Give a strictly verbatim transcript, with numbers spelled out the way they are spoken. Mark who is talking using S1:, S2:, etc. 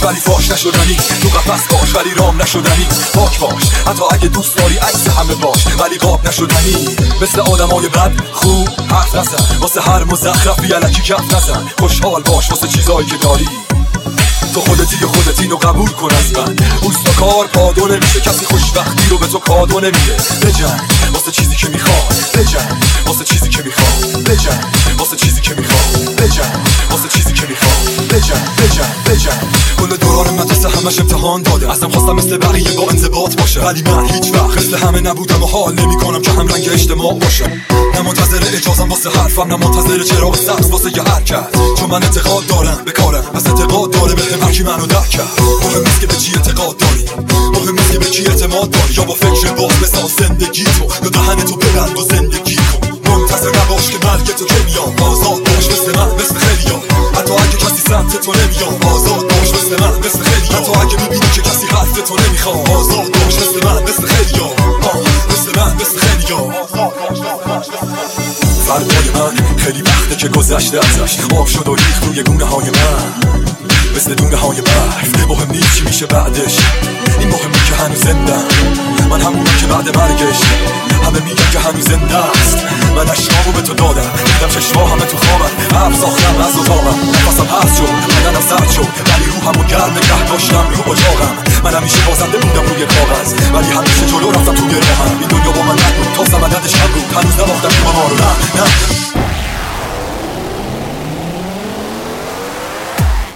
S1: ولی فاش نشدنی، تو قفس باش ولی رام نشدنی. پاک باش حتی اگه دوست داری عکس همه باش ولی قاب نشدنی. مثل آدمای بد خوب حرف نزن، واسه هر مزخرفی الکی کف نزن. خوشحال باش واسه چیزایی که داری، تو خودتی و خودت اینو قبول کن از من. اوستا کار پادو نمیشه، کسی خوشبختی رو به تو کادو نمیده. بجنگ واسه چیزی که میخواد، بجنگ واسه چیزی که میخواد، بجنگ واسه چیزی که میخواد، بجنگ واسه چیزی که میخواد، بجنگ بجنگ بجنگ. کل دوران مدرسه همش امتحان داده، ازم خواستم مثل بقیه با انضباط باشه، ولی من هیچ وقت مثل همه نبودم و حال نمیکنم که هم رنگ اجتماع باشم. نه منتظر اجازم واسه حرفم، نه منتظر چراغ سبز واسه یه حرکت، چون من اعتقاد دارم به کارم، پس اعتقاد داره به هر کی منو درک کرد. مهم نیست که به چی اعتقاد داری، مهم نیست که به کی اعتماد داری، یا با فکر باز بساز زندگی تو، یا دهن تو ببند و زندگی کن. منتظر نباش که مرگ تو که میام، آزاد باش مثل من مثل خیلیام، حتی اگه کسی سمت تو نمیام. آزاد باش مثل من مثل خیلیام، حتی اگه میبینی که کسی حرف تو نمیخوام. آزاد باش مثل من مثل خیلیام، مثل من مثل خیلیام. فردای من خیلی وقته که گذشته ازش، آب شد و ریخت روی گونه های من مثل دونه های برف. مهم نیست چی میشه بعدش، این مهمه که هنوز زندم. من همونی که بعد مرگش همه میگن که هنوز زنده است. من اشکامو به تو دادم، دیدم چشما همه تو خوابم، عب ساختم از اتاقم، نفسم هست شد، بدنم سرد شد، ولی روحمو گرم نگه داشتم رو اجاقم. من همیشه بازنده بودم روی کاغذ، ولی همیشه جلو رفتم توی راهم. این دنیا با من نبود تا سمددش هم بود، هنوز نباختم که ما رو نه نه